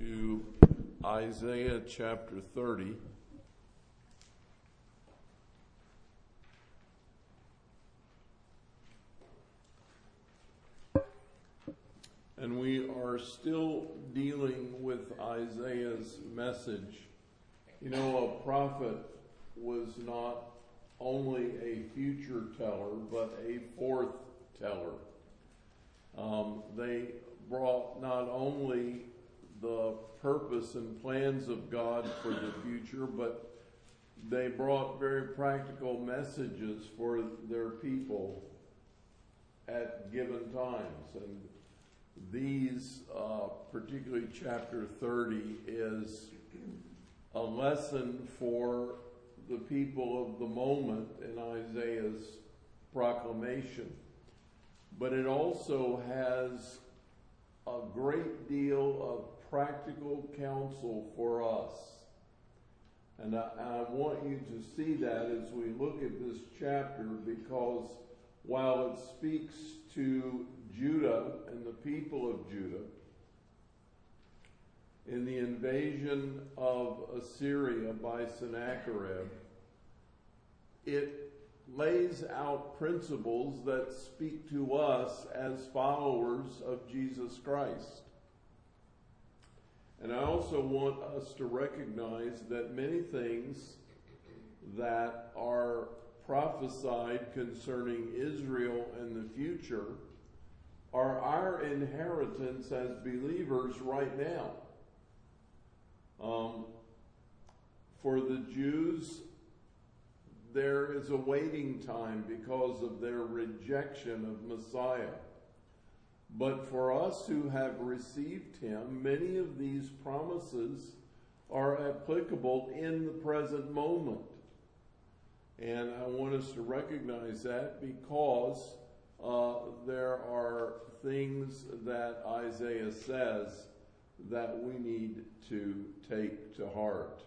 to Isaiah chapter 30. And we are still dealing with Isaiah's message. You know, a prophet was not only a future teller, but a foreteller. They brought not only the purpose and plans of God for the future, but they brought very practical messages for their people at given times. And these, particularly chapter 30, is a lesson for the people of the moment in Isaiah's proclamation. But it also has a great deal of practical counsel for us. And I want you to see that as we look at this chapter, because while it speaks to Judah and the people of Judah in the invasion of Assyria by Sennacherib, it lays out principles that speak to us as followers of Jesus Christ. And I also want us to recognize that many things that are prophesied concerning Israel and the future are our inheritance as believers right now. For the Jews, there is a waiting time because of their rejection of Messiah. But for us who have received him, many of these promises are applicable in the present moment. And I want us to recognize that because there are things that Isaiah says that we need to take to heart.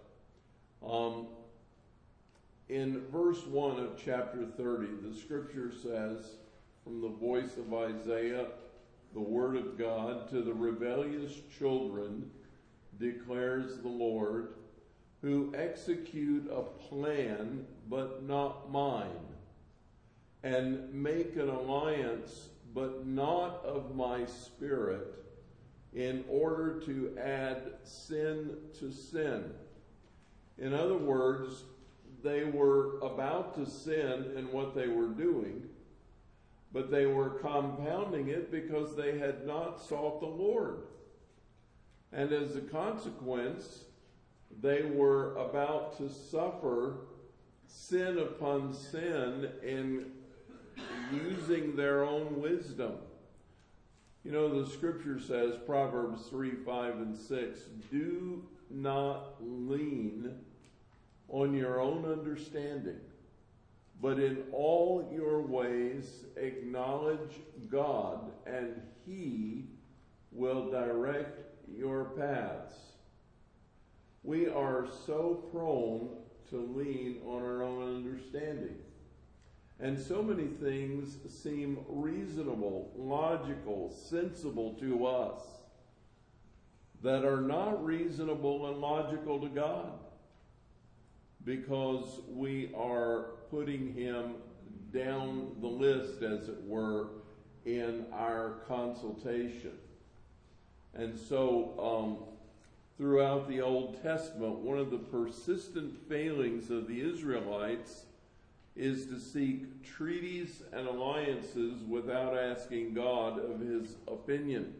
In verse 1 of chapter 30, the scripture says, from the voice of Isaiah, the word of God, to the rebellious children declares the Lord, who execute a plan but not mine, and make an alliance but not of my spirit, in order to add sin to sin. In other words, they were about to sin in what they were doing, but they were compounding it because they had not sought the Lord. And as a consequence, they were about to suffer sin upon sin in using their own wisdom. You know, the scripture says, Proverbs 3, 5, and 6, do not lean on your own understanding, but in all your ways acknowledge God, and he will direct your paths. We are so prone to lean on our own understanding. And so many things seem reasonable, logical, sensible to us that are not reasonable and logical to God, because we are putting him down the list, as it were, in our consultation. And so throughout the Old Testament, one of the persistent failings of the Israelites is to seek treaties and alliances without asking God of his opinion.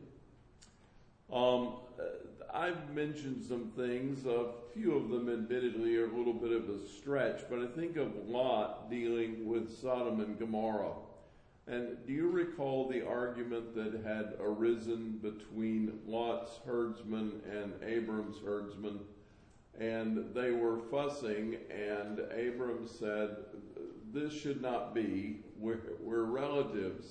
I've mentioned some things, a few of them admittedly are a little bit of a stretch, but I think of Lot dealing with Sodom and Gomorrah. And do you recall the argument that had arisen between Lot's herdsmen and Abram's herdsmen? And they were fussing, and Abram said, this should not be, we're relatives.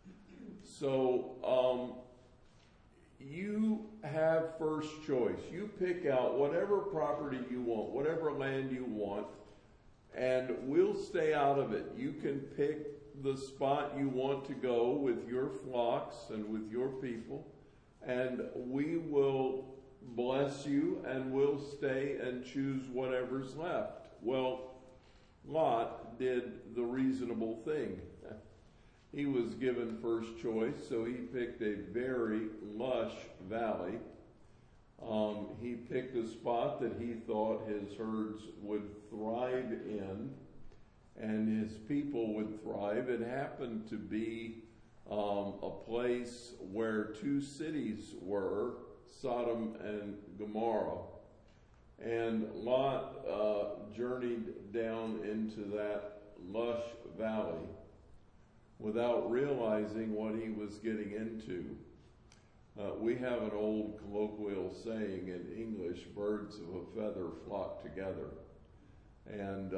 So you have first choice. You pick out whatever property you want, whatever land you want, and we'll stay out of it. You can pick the spot you want to go with your flocks and with your people, and we will bless you and we'll stay and choose whatever's left. Well, Lot did the reasonable thing. He was given first choice, so he picked a very lush valley. He picked a spot that he thought his herds would thrive in and his people would thrive. It happened to be a place where two cities were, Sodom and Gomorrah. And Lot journeyed down into that lush valley without realizing what he was getting into. We have an old colloquial saying in English, birds of a feather flock together. And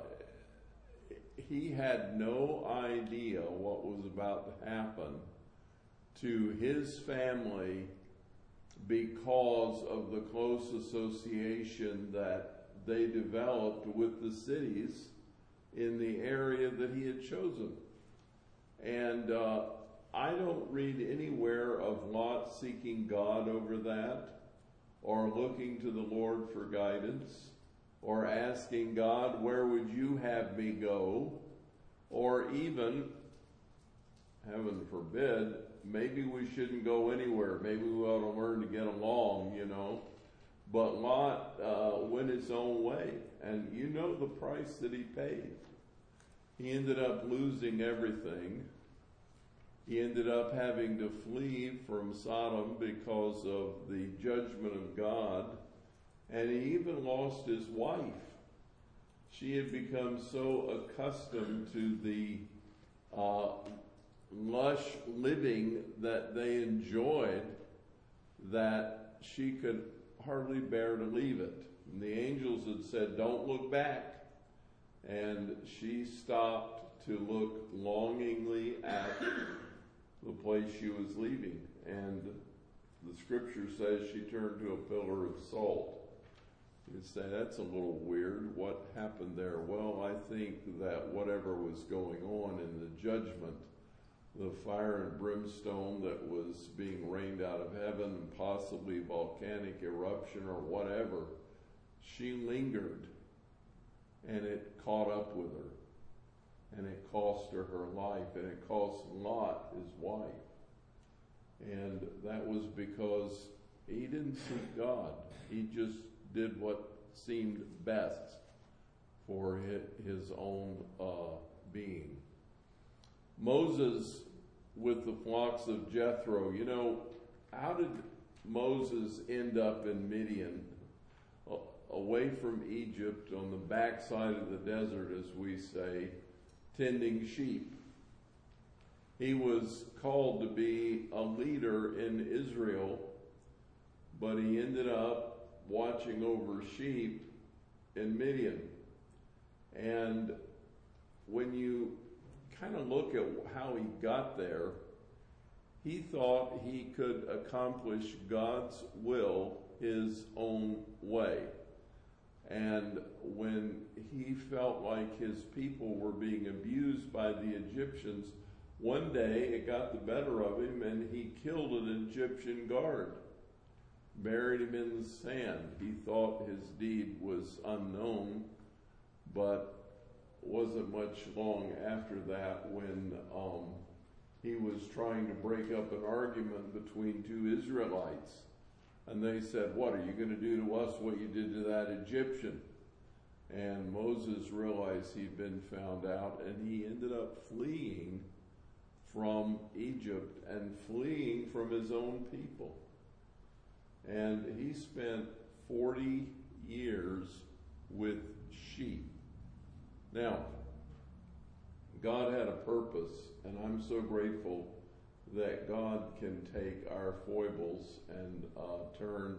he had no idea what was about to happen to his family because of the close association that they developed with the cities in the area that he had chosen. And I don't read anywhere of Lot seeking God over that, or looking to the Lord for guidance, or asking God, where would you have me go? Or even, heaven forbid, maybe we shouldn't go anywhere. Maybe we ought to learn to get along, you know. But Lot went his own way, and you know the price that he paid. He ended up losing everything. He ended up having to flee from Sodom because of the judgment of God. And he even lost his wife. She had become so accustomed to the lush living that they enjoyed that she could hardly bear to leave it. And the angels had said, don't look back. And she stopped to look longingly at the place she was leaving. And the scripture says she turned to a pillar of salt. You'd say, that's a little weird. What happened there? Well, I think that whatever was going on in the judgment, the fire and brimstone that was being rained out of heaven, possibly volcanic eruption or whatever, she lingered, and it caught up with her. And it cost her her life, and it cost Lot his wife. And that was because he didn't seek God. He just did what seemed best for his own being. Moses with the flocks of Jethro. You know, how did Moses end up in Midian, away from Egypt, on the backside of the desert, as we say, tending sheep? He was called to be a leader in Israel, but he ended up watching over sheep in Midian. And when you kind of look at how he got there, he thought he could accomplish God's will his own way. And when he felt like his people were being abused by the Egyptians, one day it got the better of him and he killed an Egyptian guard, buried him in the sand. He thought his deed was unknown, but wasn't much long after that when he was trying to break up an argument between two Israelites. And they said, what, are you going to do to us what you did to that Egyptian? And Moses realized he'd been found out, and he ended up fleeing from Egypt and fleeing from his own people. And he spent 40 years with sheep. Now, God had a purpose, and I'm so grateful that God can take our foibles and turn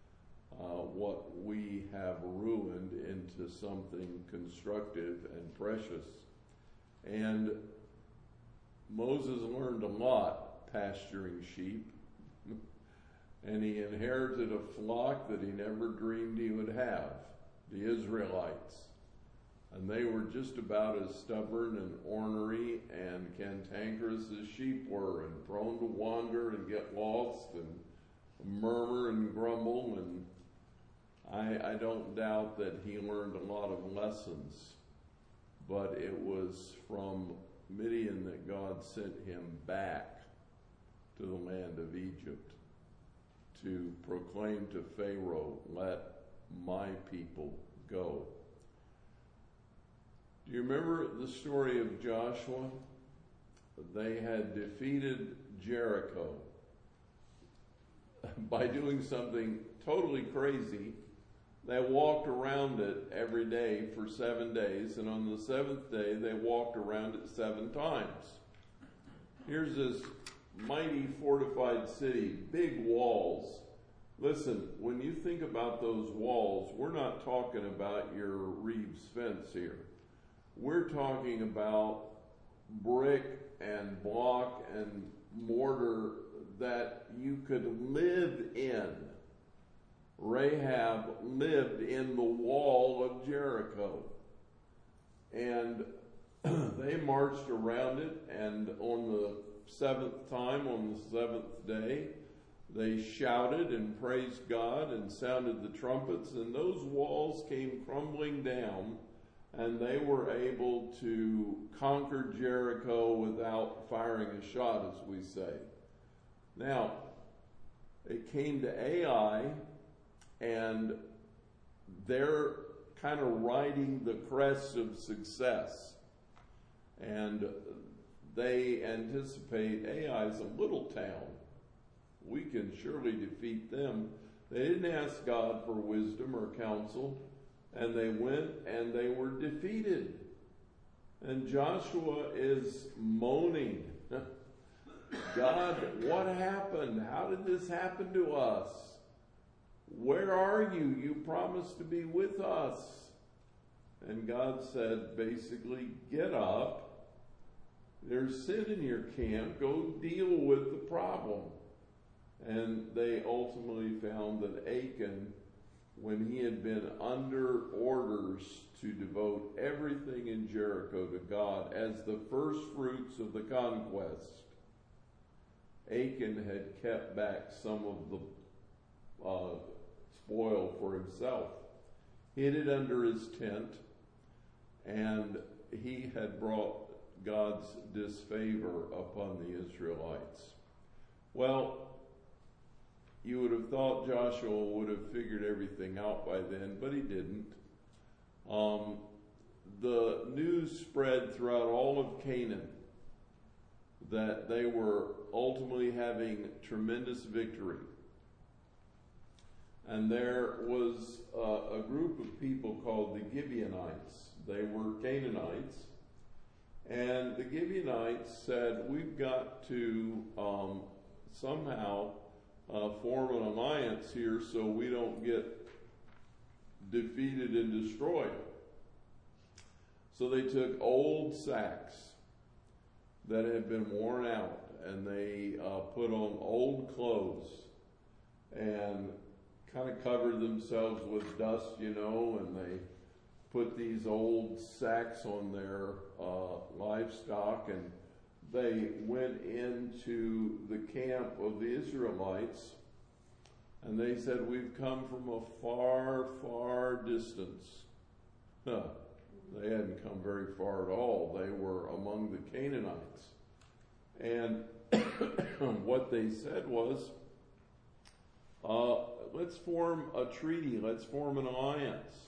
what we have ruined into something constructive and precious. And Moses learned a lot pasturing sheep, and he inherited a flock that he never dreamed he would have, the Israelites. And they were just about as stubborn and ornery and cantankerous as sheep were, and prone to wander and get lost and murmur and grumble, and I don't doubt that he learned a lot of lessons, but it was from Midian that God sent him back to the land of Egypt to proclaim to Pharaoh, "Let my people go." Do you remember the story of Joshua? They had defeated Jericho by doing something totally crazy. They walked around it every day for 7 days, and on the seventh day, they walked around it 7 times. Here's this mighty fortified city, big walls. Listen, when you think about those walls, we're not talking about your Reeves fence here. We're talking about brick and block and mortar that you could live in. Rahab lived in the wall of Jericho. And they marched around it, and on the 7th time, on the 7th day, they shouted and praised God and sounded the trumpets, and those walls came crumbling down, and they were able to conquer Jericho without firing a shot, as we say. Now, it came to Ai, and they're kind of riding the crest of success. And they anticipate Ai is a little town. We can surely defeat them. They didn't ask God for wisdom or counsel, and they went and they were defeated. And Joshua is moaning, "God, what happened? How did this happen to us? Where are you? You promised to be with us." And God said, basically, "Get up. There's sin in your camp. Go deal with the problem." And they ultimately found that Achan, when he had been under orders to devote everything in Jericho to God as the first fruits of the conquest, Achan had kept back some of the spoil for himself, hid it under his tent, and he had brought God's disfavor upon the Israelites. Well, you would have thought Joshua would have figured everything out by then, but he didn't. The news spread throughout all of Canaan that they were ultimately having tremendous victory. And there was a group of people called the Gibeonites. They were Canaanites. And the Gibeonites said, "We've got to somehow form an alliance here so we don't get defeated and destroyed." So they took old sacks that had been worn out, and they put on old clothes and kind of covered themselves with dust, and they put these old sacks on their livestock, and they went into the camp of the Israelites, and they said, "We've come from a far, far distance." They hadn't come very far at all. They were among the Canaanites. And what they said was, let's form a treaty. Let's form an alliance.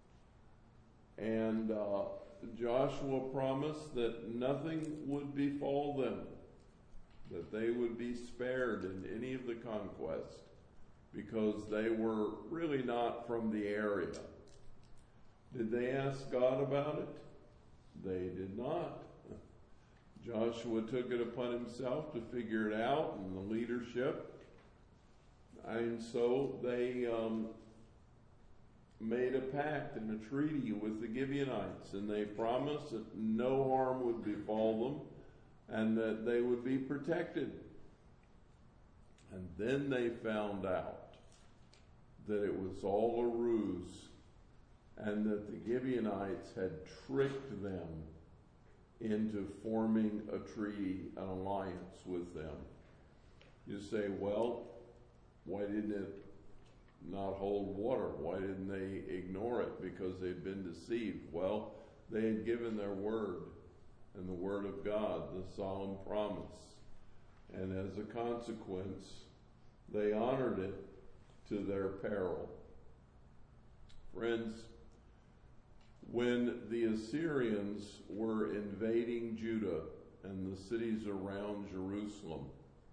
And Joshua promised that nothing would befall them, that they would be spared in any of the conquest, because they were really not from the area. Did they ask God about it? They did not. Joshua took it upon himself to figure it out, and the leadership. And so they made a pact and a treaty with the Gibeonites, and they promised that no harm would befall them and that they would be protected. And then they found out that it was all a ruse, and that the Gibeonites had tricked them into forming a treaty, an alliance with them. You say, "Well, Why didn't it not hold water? Why didn't they ignore it? Because they'd been deceived. Well, they had given their word, and the word of God, the solemn promise. And as a consequence, they honored it to their peril. Friends, when the Assyrians were invading Judah and the cities around Jerusalem,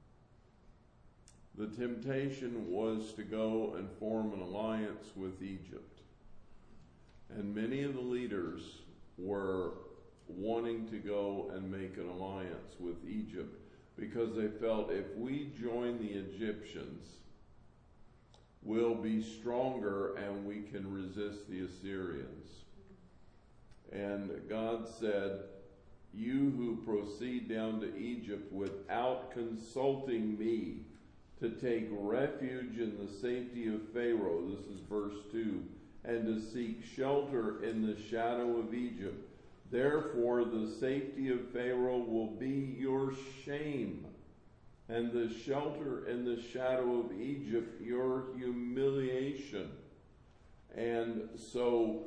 the temptation was to go and form an alliance with Egypt. And many of the leaders were wanting to go and make an alliance with Egypt because they felt if we join the Egyptians, we'll be stronger and we can resist the Assyrians. And God said, you who proceed down to Egypt without consulting me to take refuge in the safety of Pharaoh, this is verse 2, and to seek shelter in the shadow of Egypt. Therefore the safety of Pharaoh will be your shame, and the shelter in the shadow of Egypt your humiliation. And so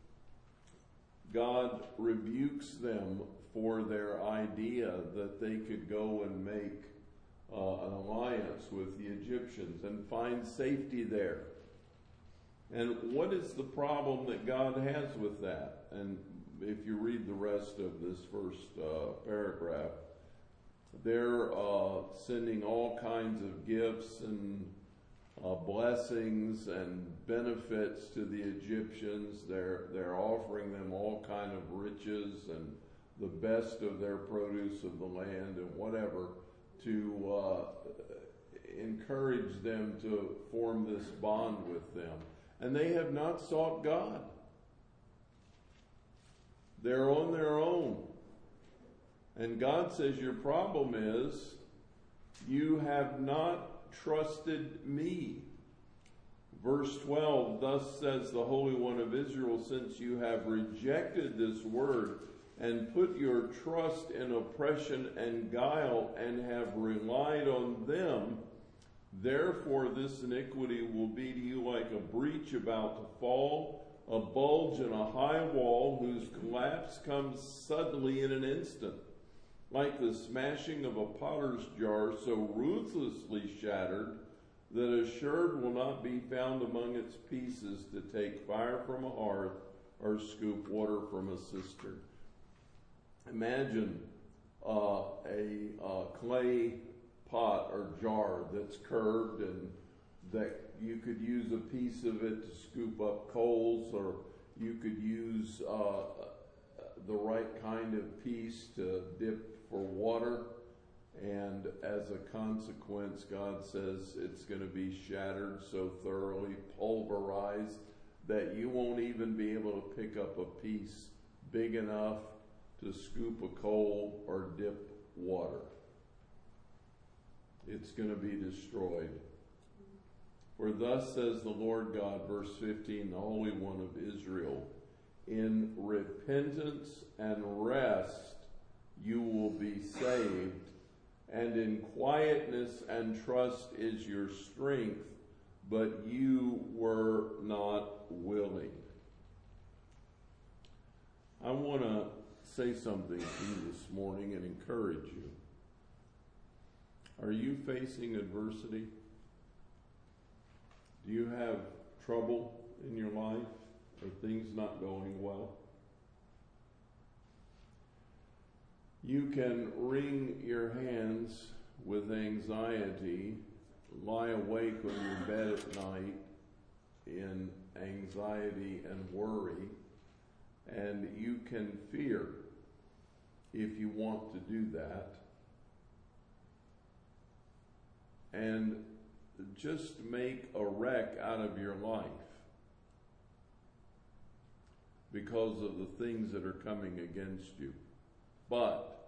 God rebukes them for their idea that they could go and make an alliance with the Egyptians and find safety there. And what is the problem that God has with that? And if you read the rest of this first paragraph, they're sending all kinds of gifts and blessings and benefits to the Egyptians. They're offering them all kind of riches and the best of their produce of the land and whatever to encourage them to form this bond with them. And they have not sought God. They're on their own. And God says your problem is you have not trusted me. Verse 12, thus says the Holy One of Israel, since you have rejected this word and put your trust in oppression and guile and have relied on them, therefore this iniquity will be to you like a breach about to fall, a bulge in a high wall whose collapse comes suddenly in an instant. Like the smashing of a potter's jar so ruthlessly shattered that a sherd will not be found among its pieces to take fire from a hearth or scoop water from a cistern. Imagine a clay pot or jar that's curved and that you could use a piece of it to scoop up coals, or you could use the right kind of piece to dip for water. And as a consequence, God says it's going to be shattered so thoroughly, pulverized, that you won't even be able to pick up a piece big enough to scoop a coal or dip water. It's going to be destroyed. For thus says the Lord God, verse 15, the Holy One of Israel, in repentance and rest you will be saved, and in quietness and trust is your strength, but you were not willing. I want to say something to you this morning and encourage you. Are you facing adversity? Do you have trouble in your life? Are things not going well? You can wring your hands with anxiety, lie awake on your bed at night in anxiety and worry, and you can fear if you want to do that. And just make a wreck out of your life because of the things that are coming against you. But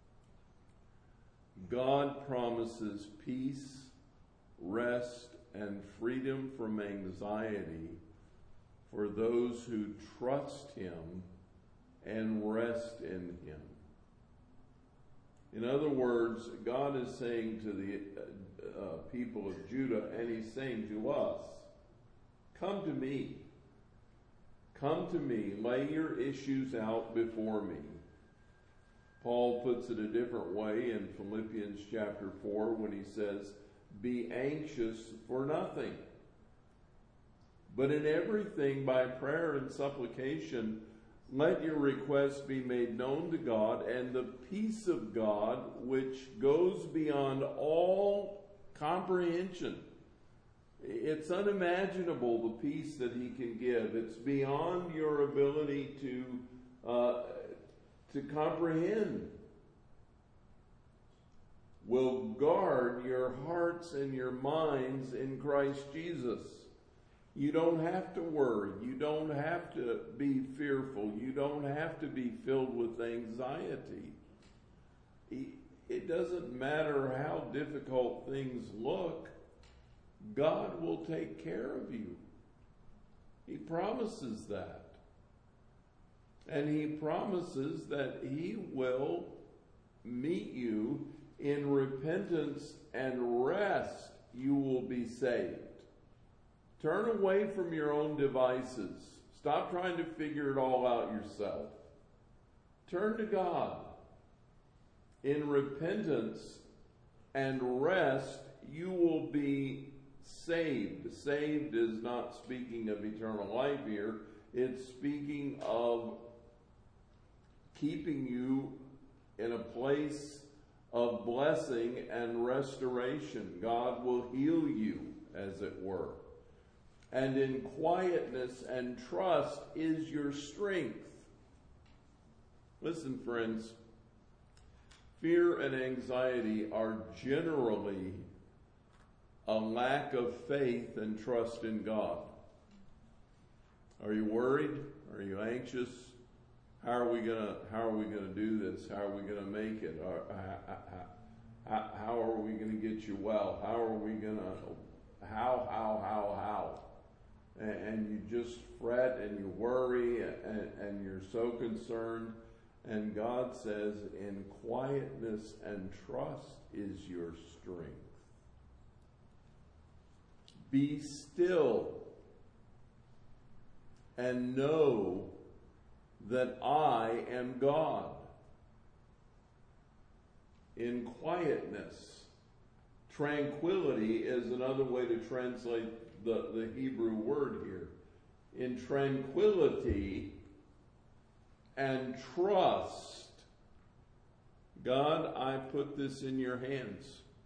God promises peace, rest, and freedom from anxiety for those who trust Him and rest in Him. In other words, God is saying to the people of Judah, and he's saying to us, come to me. Come to me. Lay your issues out before me. Paul puts it a different way in Philippians chapter 4 when he says, be anxious for nothing, but in everything by prayer and supplication, let your requests be made known to God, and the peace of God, which goes beyond all comprehension. It's unimaginable, the peace that he can give. It's beyond your ability to comprehend. Will guard your hearts and your minds in Christ Jesus. You don't have to worry. You don't have to be fearful. You don't have to be filled with anxiety. It doesn't matter how difficult things look. God will take care of you. He promises that. And he promises that he will meet you in repentance and rest. You will be saved. Turn away from your own devices. Stop trying to figure it all out yourself. Turn to God. In repentance and rest, you will be saved. Saved is not speaking of eternal life here. It's speaking of keeping you in a place of blessing and restoration. God will heal you, as it were. And in quietness and trust is your strength. Listen, friends, fear and anxiety are generally a lack of faith and trust in God. Are you worried? Are you anxious? How are we gonna do this? How are we gonna make it? How are we gonna get you well? How are we gonna? How? And you just fret and you worry and you're so concerned. And God says, in quietness and trust is your strength. Be still and know that I am God. In quietness. Tranquility is another way to translate the Hebrew word here. In tranquility and trust, God, I put this in your hands.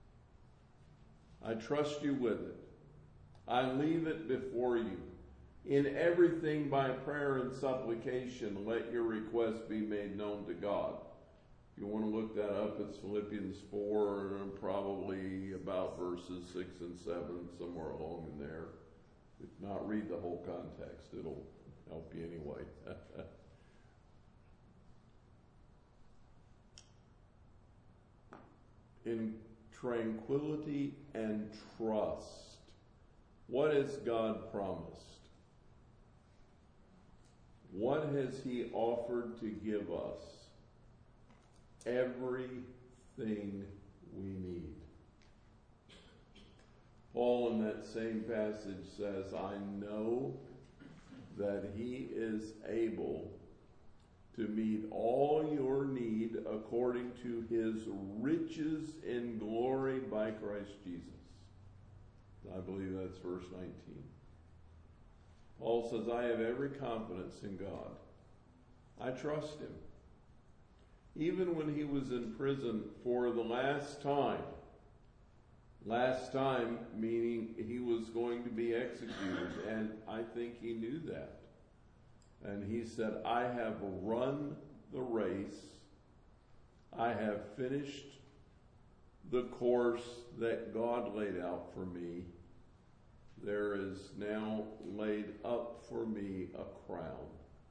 I trust you with it. I leave it before you. In everything by prayer and supplication, let your requests be made known to God. If you want to look that up, it's Philippians 4, and probably about verses 6 and 7, somewhere along in there. If not, read the whole context. It'll help you anyway. In tranquility and trust. What has God promised? What has he offered to give us? Everything we need. Paul in that same passage says, I know that he is able to meet all your need according to his riches in glory by Christ Jesus. I believe that's verse 19. Paul says, I have every confidence in God. I trust him. Even when he was in prison for the last time meaning he was going to be executed, and I think he knew that. And he said, I have run the race. I have finished the course that God laid out for me. There is now laid up for me a crown.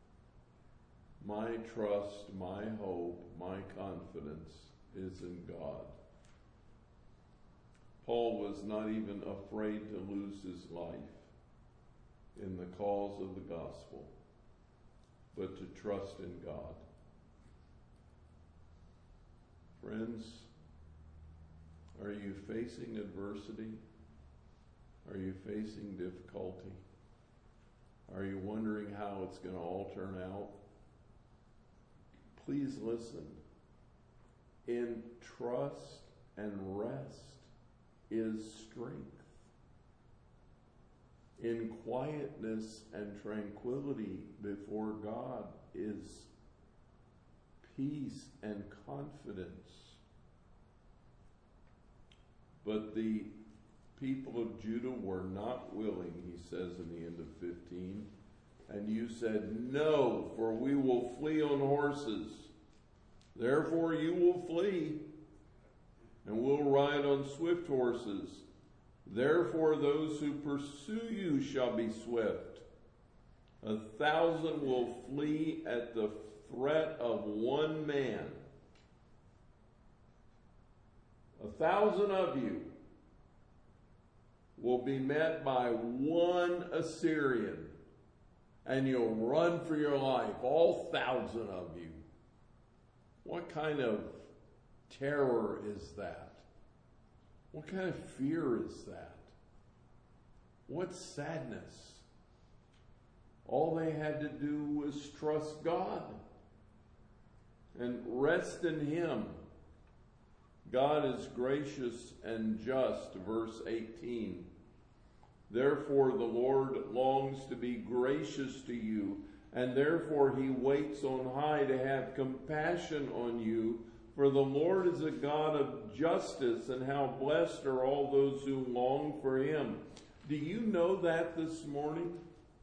My trust, my hope, my confidence is in God. Paul was not even afraid to lose his life in the cause of the gospel, but to trust in God. Friends, Are you facing adversity? Are you facing difficulty? Are you wondering how it's going to all turn out? Please listen. In trust and rest is strength. In quietness and tranquility before God is peace and confidence. But the people of Judah were not willing, he says in the end of 15. And you said, no, for we will flee on horses. Therefore you will flee, and we'll ride on swift horses. Therefore those who pursue you shall be swift. 1,000 will flee at the threat of one man. 1,000 of you will be met by one Assyrian, and you'll run for your life, all 1,000 of you. What kind of terror is that? What kind of fear is that? What sadness? All they had to do was trust God and rest in Him. God is gracious and just, verse 18. Therefore the Lord longs to be gracious to you, and therefore He waits on high to have compassion on you. For the Lord is a God of justice, and how blessed are all those who long for Him. Do you know that this morning?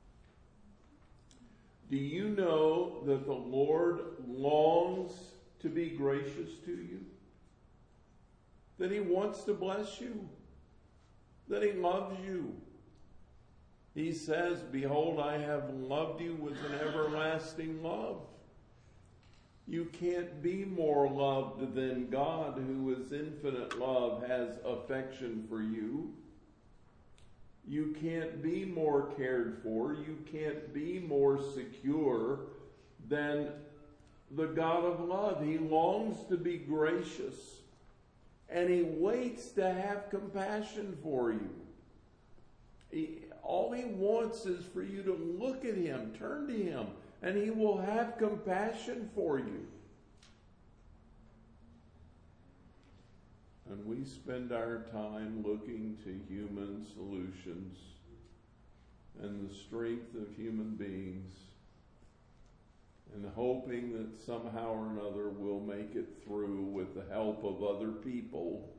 Do you know that the Lord longs to be gracious to you? That He wants to bless you? That He loves you? He says, behold, I have loved you with an everlasting love. You can't be more loved than God, who is infinite love, has affection for you. You can't be more cared for. You can't be more secure than the God of love. He longs to be gracious, and He waits to have compassion for you. All He wants is for you to look at Him, turn to Him, and He will have compassion for you. And we spend our time looking to human solutions and the strength of human beings and hoping that somehow or another we'll make it through with the help of other people.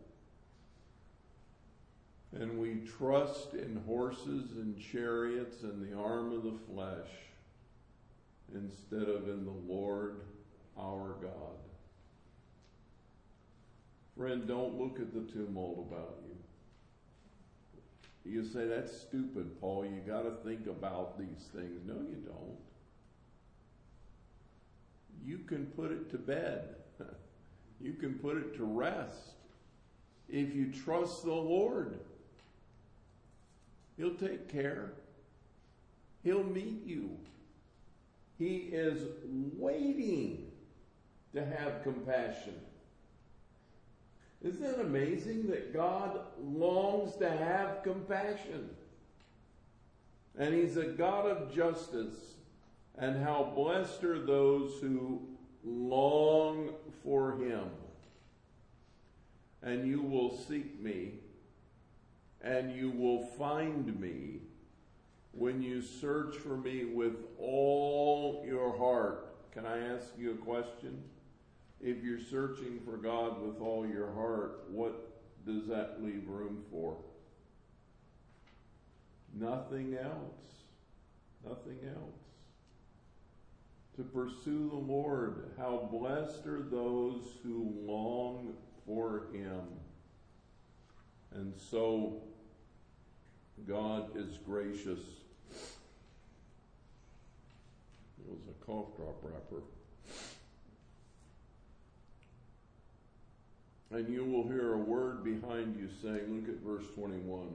And we trust in horses and chariots and the arm of the flesh instead of in the Lord our God. Friend, don't look at the tumult about you. You say, that's stupid, Paul. You got to think about these things. No, you don't. You can put it to bed. You can put it to rest. If you trust the Lord, He'll take care. He'll meet you. He is waiting to have compassion. Isn't it amazing that God longs to have compassion? And He's a God of justice. And how blessed are those who long for Him. And you will seek me, and you will find me when you search for me with all your heart. Can I ask you a question? If you're searching for God with all your heart, what does that leave room for? Nothing else. Nothing else. To pursue the Lord, how blessed are those who long for Him. And so, God is gracious. It was a cough drop wrapper. And you will hear a word behind you saying, look at verse 21.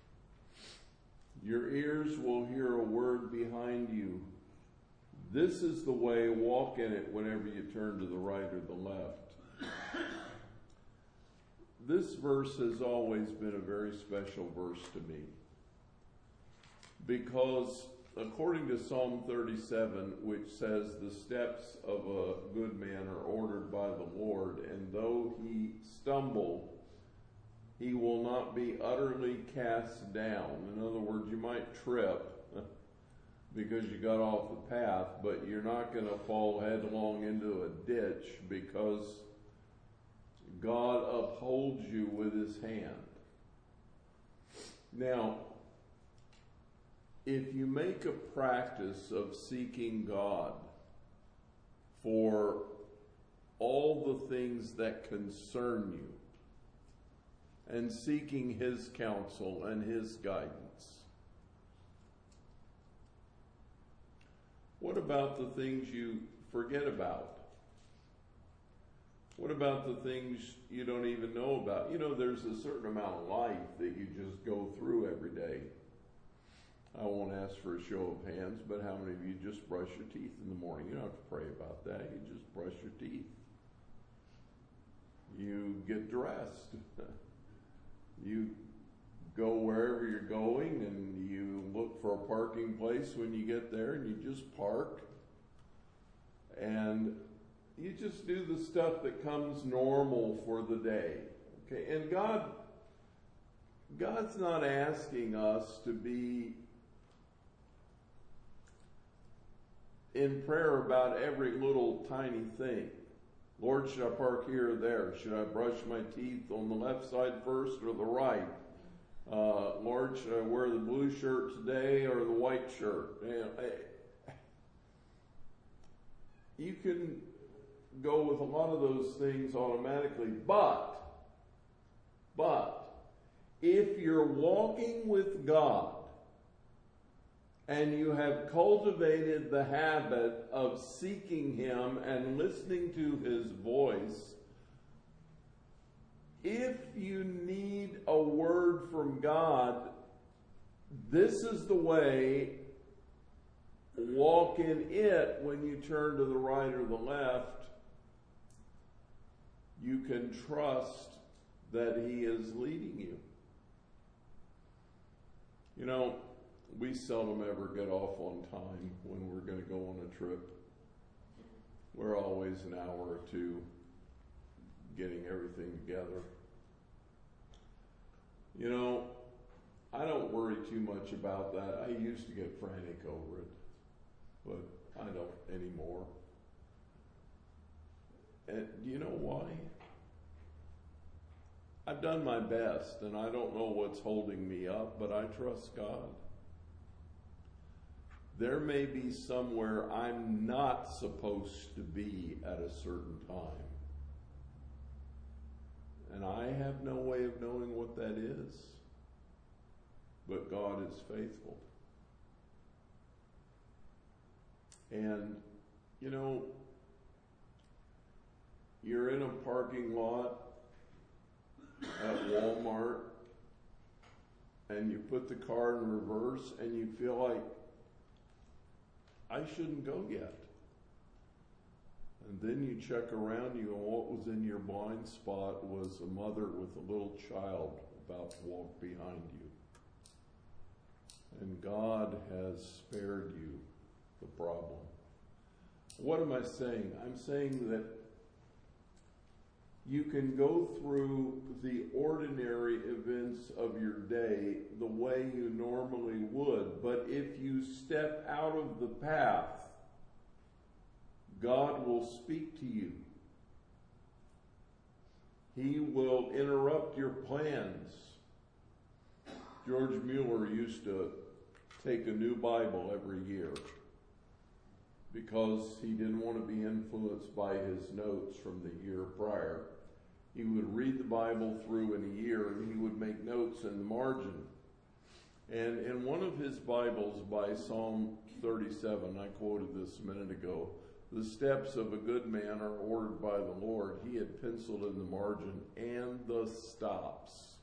Your ears will hear a word behind you. This is the way, walk in it whenever you turn to the right or the left. this verse has always been a very special verse to me, because according to Psalm 37, which says the steps of a good man are ordered by the Lord, and though he stumble, he will not be utterly cast down. In other words, you might trip because you got off the path, but you're not going to fall headlong into a ditch, because God upholds you with his hand. Now, if you make a practice of seeking God for all the things that concern you, and seeking his counsel and his guidance, what about the things you forget about? What about the things you don't even know about? You know, there's a certain amount of life that you just go through every day. I won't ask for a show of hands, but how many of you just brush your teeth in the morning? You don't have to pray about that. You just brush your teeth. You get dressed. You go wherever you're going, and you look for a parking place when you get there, and you just park. And you just do the stuff that comes normal for the day. Okay? And God's not asking us to be in prayer about every little tiny thing. Lord, should I park here or there? Should I brush my teeth on the left side first or the right? Lord, should I wear the blue shirt today or the white shirt? You can go with a lot of those things automatically, but if you're walking with God and you have cultivated the habit of seeking him and listening to his voice, if you need a word from God, this is the way. Walk in it. When you turn to the right or the left, you can trust that he is leading you. You know, we seldom ever get off on time when we're going to go on a trip. We're always an hour or two getting everything together. You know, I don't worry too much about that. I used to get frantic over it, but I don't anymore. And do you know why? I've done my best, and I don't know what's holding me up, but I trust God. There may be somewhere I'm not supposed to be at a certain time. And I have no way of knowing what that is. But God is faithful. And, you know, you're in a parking lot at Walmart, and you put the car in reverse, and you feel like, I shouldn't go yet. And then you check around you, and what was in your blind spot was a mother with a little child about to walk behind you. And God has spared you the problem. What am I saying? I'm saying that you can go through the ordinary events of your day the way you normally would, but if you step out of the path, God will speak to you. He will interrupt your plans. George Mueller used to take a new Bible every year because he didn't want to be influenced by his notes from the year prior. He would read the Bible through in a year, and he would make notes in the margin. And in one of his Bibles by Psalm 37, I quoted this a minute ago, the steps of a good man are ordered by the Lord. He had penciled in the margin, and the stops.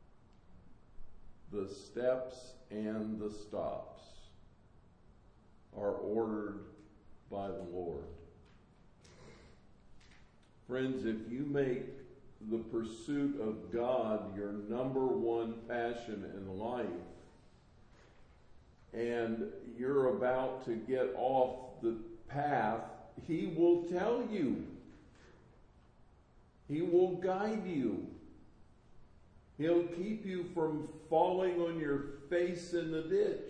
The steps and the stops are ordered by the Lord. Friends, if you make the pursuit of God your number one passion in life, and you're about to get off the path, He will tell you. He will guide you. He'll keep you from falling on your face in the ditch.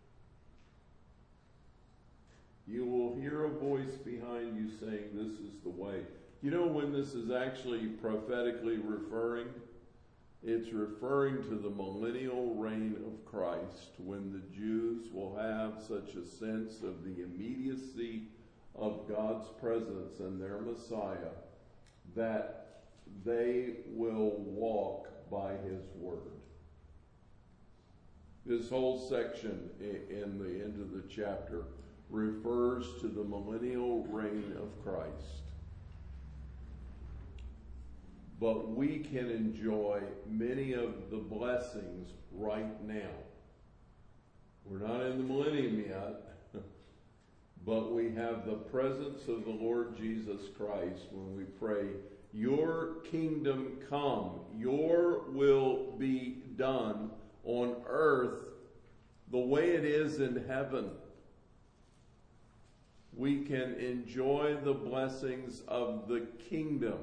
You will hear a voice behind you saying, "This is the way." You know when this is actually prophetically referring? It's referring to the millennial reign of Christ, when the Jews will have such a sense of the immediacy of God's presence and their Messiah that they will walk by His word. This whole section in the end of the chapter refers to the millennial reign of Christ. But we can enjoy many of the blessings right now. We're not in the millennium yet, but we have the presence of the Lord Jesus Christ when we pray, "Your kingdom come, your will be done on earth the way it is in heaven." We can enjoy the blessings of the kingdom,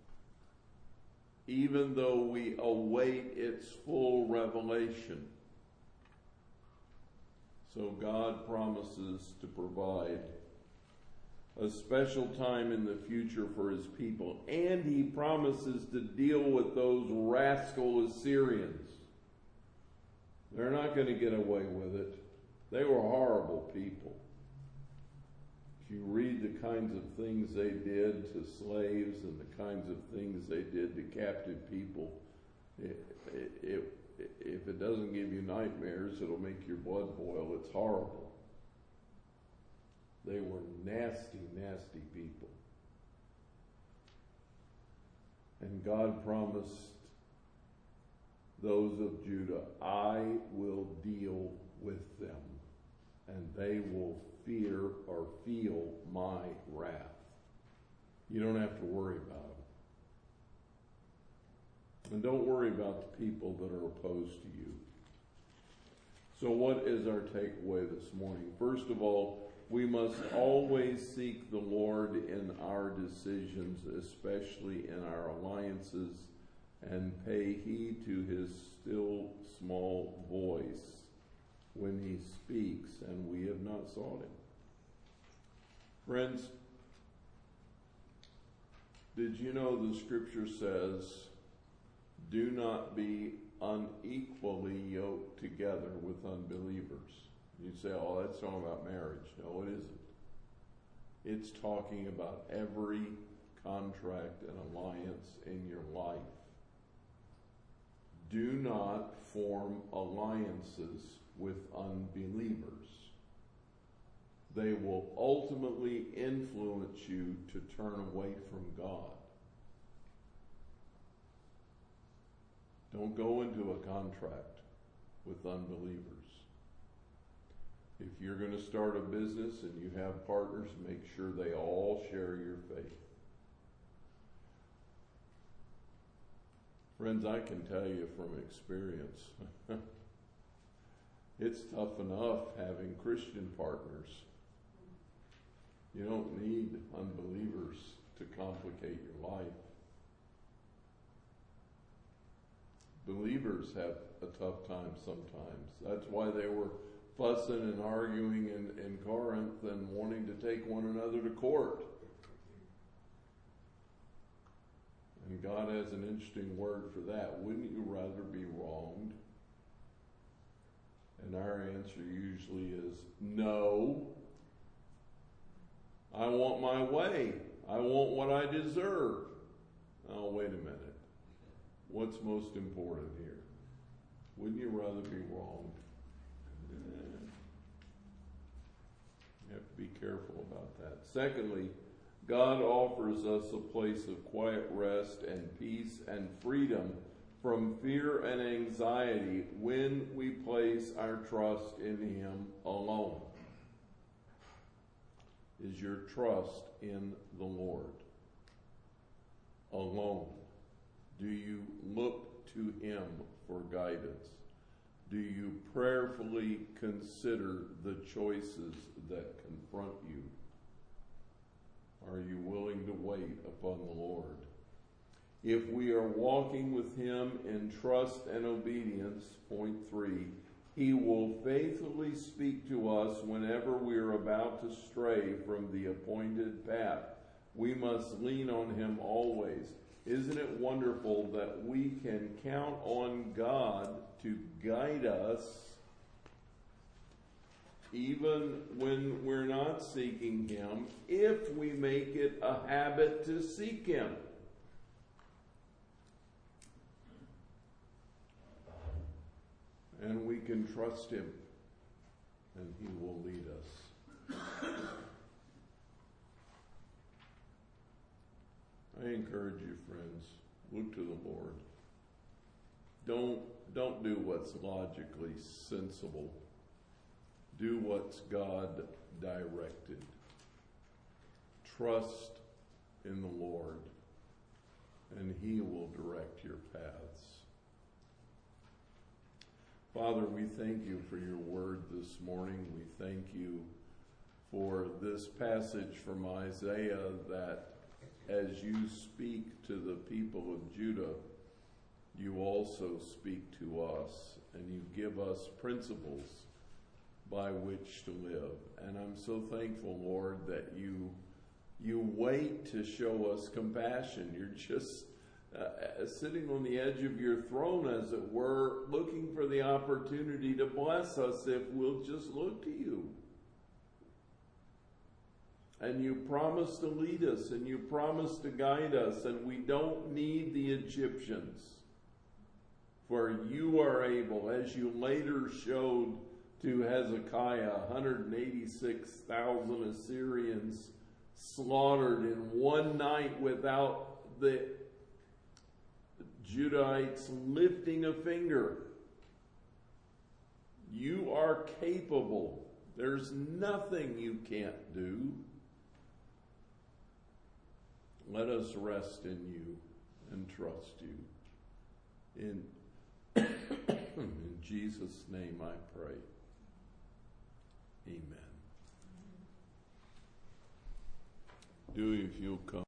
even though we await its full revelation. So God promises to provide a special time in the future for His people, and He promises to deal with those rascal Assyrians. They're not going to get away with it. They were horrible people. If you read the kinds of things they did to slaves and the kinds of things they did to captive people, if it doesn't give you nightmares, it'll make your blood boil. It's horrible. They were nasty, nasty people. And God promised those of Judah, "I will deal with them, and they will fear or feel my wrath." You don't have to worry about them. And don't worry about the people that are opposed to you. So what is our takeaway this morning? First of all, we must always seek the Lord in our decisions, especially in our alliances, and pay heed to His still small voice when He speaks and we have not sought Him. Friends, did you know the Scripture says, "Do not be unequally yoked together with unbelievers"? You say, "Oh, that's talking about marriage." No, it isn't. It's talking about every contract and alliance in your life. Do not form alliances with unbelievers. They will ultimately influence you to turn away from God. Don't go into a contract with unbelievers. If you're going to start a business and you have partners, make sure they all share your faith. Friends, I can tell you from experience, it's tough enough having Christian partners. You don't need unbelievers to complicate your life. Believers have a tough time sometimes. That's why they were fussing and arguing in Corinth and wanting to take one another to court. And God has an interesting word for that. Wouldn't you rather be wronged? And our answer usually is no. I want my way. I want what I deserve. Oh, wait a minute. What's most important here? Wouldn't you rather be wronged? You have to be careful about that. Secondly, God offers us a place of quiet rest and peace and freedom from fear and anxiety when we place our trust in Him alone. Is your trust in the Lord alone? Do you look to him for guidance? Do you prayerfully consider the choices that confront you? Are you willing to wait upon the Lord? If we are walking with him in trust and obedience, point 3, he will faithfully speak to us whenever we are about to stray from the appointed path. We must lean on him always. Isn't it wonderful that we can count on God to guide us even when we're not seeking him, if we make it a habit to seek him? And we can trust him, and he will lead us. I encourage you, friends, look to the Lord. Don't do what's logically sensible. Do what's God directed. Trust in the Lord, and he will direct your paths. Father, we thank you for your word this morning. We thank you for this passage from Isaiah that as you speak to the people of Judah, you also speak to us, and you give us principles by which to live. And I'm so thankful, Lord, that you wait to show us compassion. You're just sitting on the edge of your throne, as it were, looking for the opportunity to bless us if we'll just look to you. And you promise to lead us, and you promise to guide us, and we don't need the Egyptians. For you are able, as you later showed to Hezekiah, 186,000 Assyrians slaughtered in one night without the Judahites lifting a finger. You are capable. There's nothing you can't do. Let us rest in you and trust you. In Jesus' name I pray. Amen. Dewey, if you'll come.